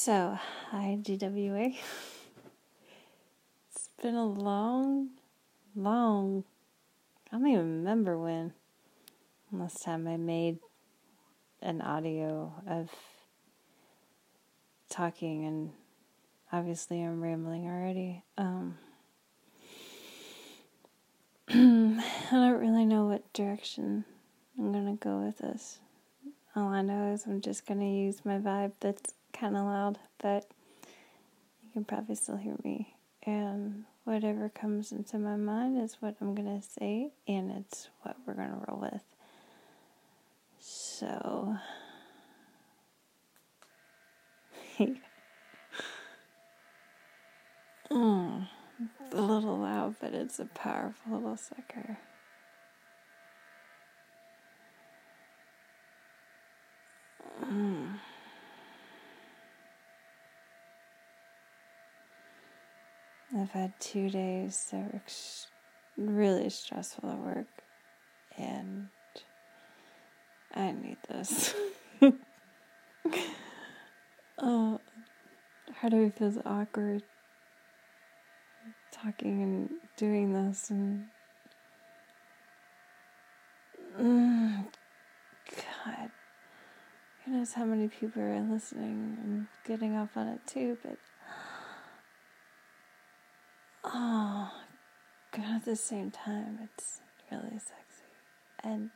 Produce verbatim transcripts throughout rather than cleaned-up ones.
So, hi G W A. It's been a long, long, I don't even remember when, last time I made an audio of talking, and obviously I'm rambling already. Um, I don't really know what direction I'm going to go with this. All I know is I'm just going to use my vibe that's kind of loud, but you can probably still hear me. And whatever comes into my mind is what I'm going to say, and it's what we're going to roll with. So, mm, it's a little loud, but it's a powerful little sucker. Mm. I've had two days that were ex- really stressful at work, and I need this. Oh, part of me feels awkward talking and doing this, and mm, God, who knows how many people are listening and getting off on it too, but oh, God, at the same time, it's really sexy. And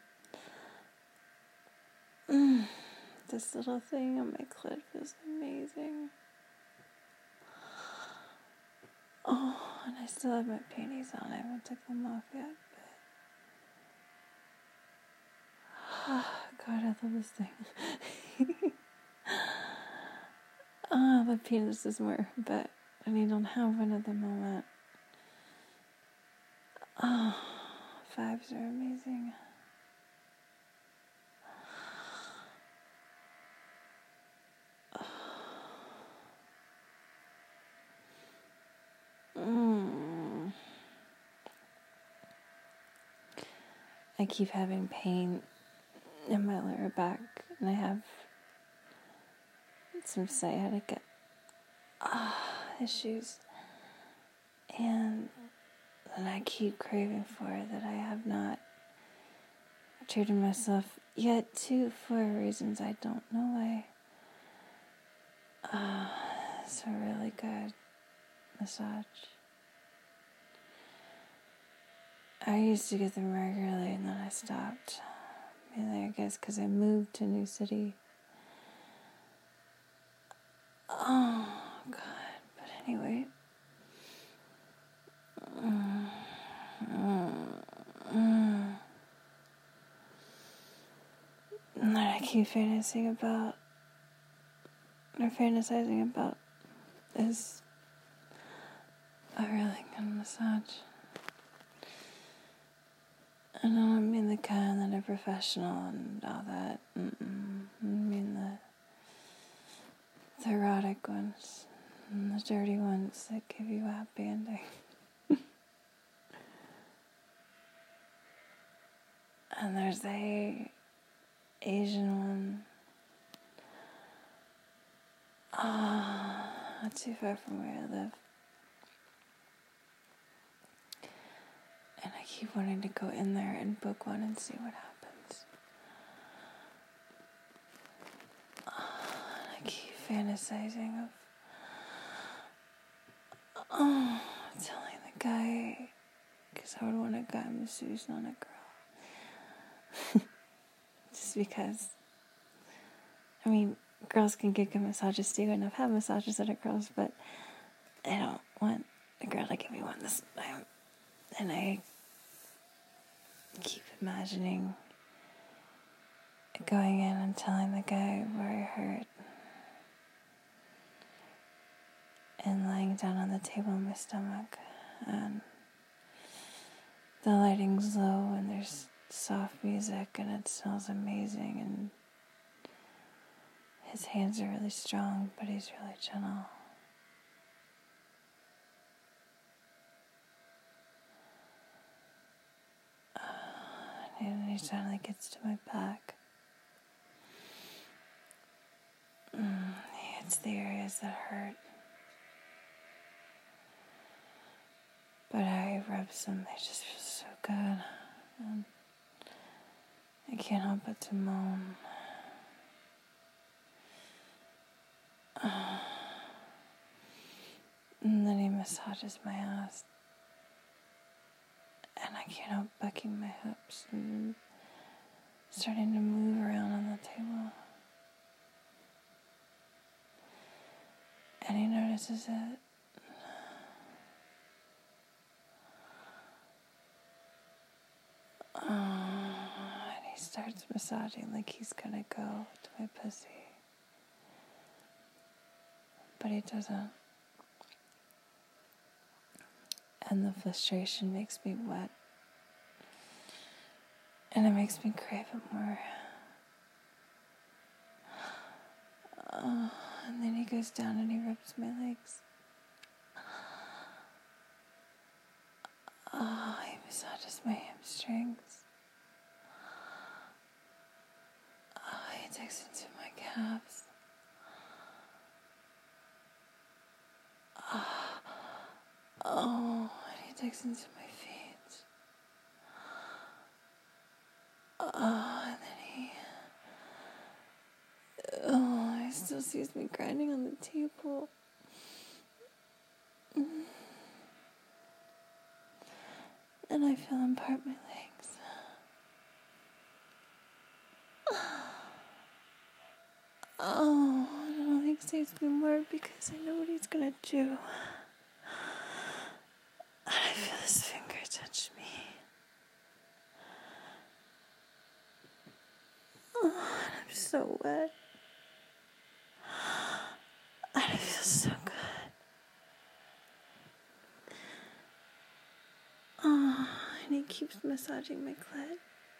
mm, this little thing on my clit feels amazing. Oh, and I still have my panties on. I haven't took them off yet, but oh, God, I love this thing. Oh, the penis is more, but I mean, don't have one at the moment. Oh, vibes are amazing. Mm. I keep having pain in my lower back, and I have some sciatica uh, issues, and that I keep craving for that I have not treated myself yet to for reasons I don't know why. Uh, it's a really good massage. I used to get them regularly, and then I stopped. Mainly, I guess, because I moved to a new city. Oh, God. But anyway. Mm, mm, mm. And that I keep fantasizing about, or fantasizing about, is a really good massage. I don't mean the kind that are professional and all that. Mm-mm. I mean the, the erotic ones, and the dirty ones that give you a happy ending. And there's the Asian one. Ah, oh, not too far from where I live. And I keep wanting to go in there and book one and see what happens. Oh, I keep fantasizing of oh, telling the guy, because I would want a guy masseuse, not a girl. Just because, I mean, girls can get good massages too, and I've had massages that are girls, but I don't want a girl to give me one this time. And I keep imagining going in and telling the guy where I hurt, and lying down on the table on my stomach, and the lighting's low, and there's soft music, and it smells amazing, and his hands are really strong, but he's really gentle. Uh, and he finally gets to my back. Mm, he it's the areas that hurt. But I rub them, they just feel so good. And I can't help but to moan. And then he massages my ass. And I can't help bucking my hips and starting to move around on the table. And he notices it. Oh, and he starts massaging like he's gonna go to my pussy. But he doesn't. And the frustration makes me wet. And it makes me crave it more. Oh, and then he goes down and he rubs my legs. Oh, he massages my hamstrings. Oh, he takes into my calves. Oh, oh, and he takes into my feet. Oh, and then he... Oh, he still sees me grinding on the table. And I feel him part my legs. Oh, and it only excites me more because I know what he's gonna do. And I feel his finger touch me. Oh, and I'm so wet. And I feel so good. Oh, and he keeps massaging my clit.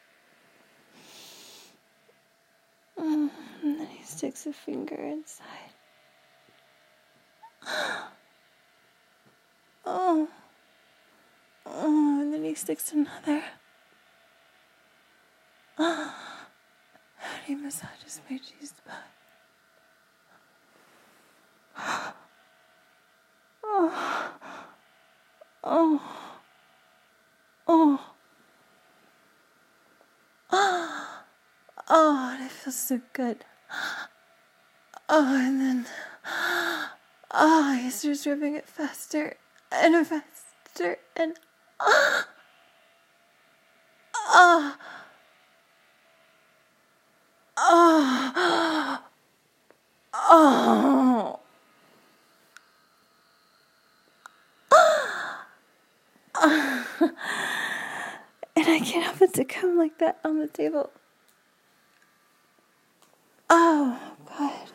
Mm, and then he sticks a finger inside. Oh. Oh, and then he sticks another. Oh. And he massages my G-spot. Oh. Oh. Oh. Oh, and it feels so good. Oh, and then... Oh, he starts ripping it faster and faster and... Oh. Oh. Oh. Oh. Oh. And I can't help it to come like that on the table. Oh, God.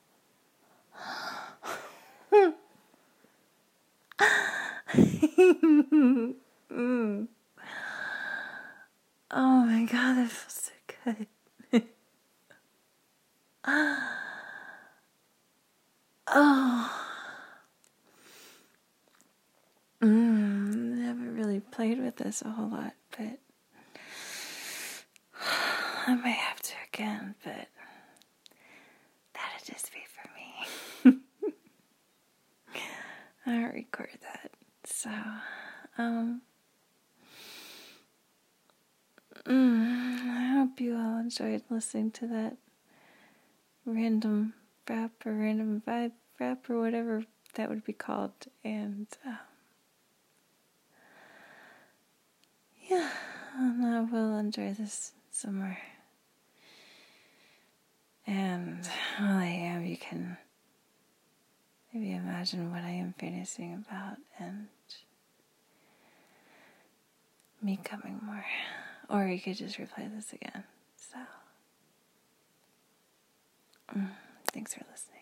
mm. Oh, my God, that feels so good. Oh. Mm, never really played with this a whole lot, but I might have to again, but that'd just be for me. I don't record that, so, um, mm, I hope you all enjoyed listening to that random rap or random vibe rap or whatever that would be called, and, um, yeah, and I will enjoy this some more. And while I am, you can maybe imagine what I am fantasying about and me coming more. Or you could just replay this again. So, mm, thanks for listening.